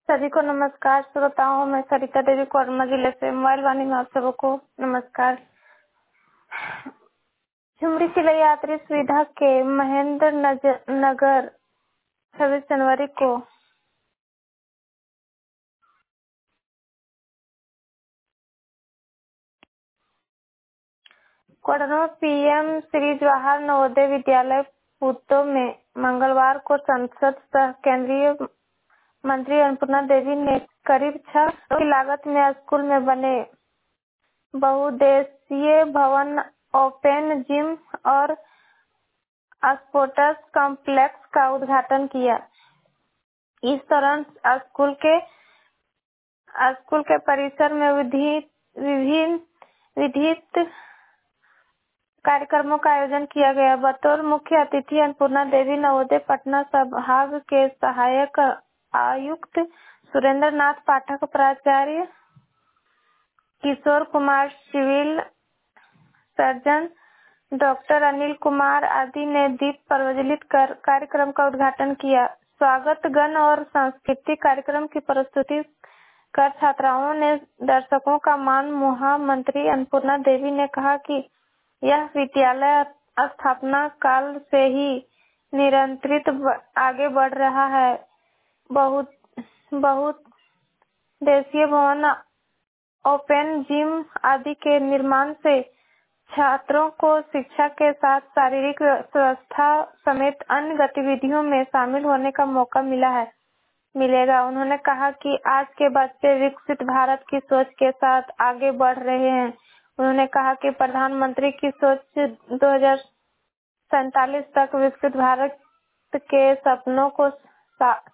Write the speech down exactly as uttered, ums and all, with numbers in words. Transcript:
सभी को नमस्कार। श्रोताओं, मैं सरिता देवी कोरमा जिले से मोबाइल वाणी में आप सबको नमस्कार। झुमरी किले यात्री सुविधा के महेंद्र नगर छब्बीस जनवरी को कोडरमा पीएम श्री जवाहर नवोदय विद्यालय पूतो में मंगलवार को संसद सह केंद्रीय मंत्री अन्नपूर्णा देवी ने करीब छह करोड़ की लागत में स्कूल में बने बहुउद्देशीय भवन, ओपन जिम और स्पोर्ट्स कॉम्प्लेक्स का उद्घाटन किया। इस दौरान स्कूल के स्कूल के परिसर में विभिन्न विधिक कार्यक्रमों का आयोजन किया गया। बतौर मुख्य अतिथि अन्नपूर्णा देवी नवोदय पटना संभाग के सहायक आयुक्त सुरेंद्र नाथ पाठक, प्राचार्य Kishore Kumar, civil surgeon doctor Anil Kumar आदि ने दीप प्रज्वलित कर कार्यक्रम का उद्घाटन किया। स्वागत गण और सांस्कृतिक कार्यक्रम की प्रस्तुति कर छात्राओं ने दर्शकों का मान मुहा। मंत्री अन्नपूर्णा देवी ने कहा कि यह विद्यालय स्थापना काल से ही निरंतरित आगे बढ़ रहा है। बहुत बहुत देशीय भवन, ओपन जिम आदि के निर्माण से छात्रों को शिक्षा के साथ शारीरिक स्वास्थ्य समेत अन्य गतिविधियों में शामिल होने का मौका मिला है मिलेगा। उन्होंने कहा कि आज के बच्चे विकसित भारत की सोच के साथ आगे बढ़ रहे हैं। उन्होंने कहा कि प्रधानमंत्री की सोच दो हजार सैतालीस तक विकसित भारत के सपनों को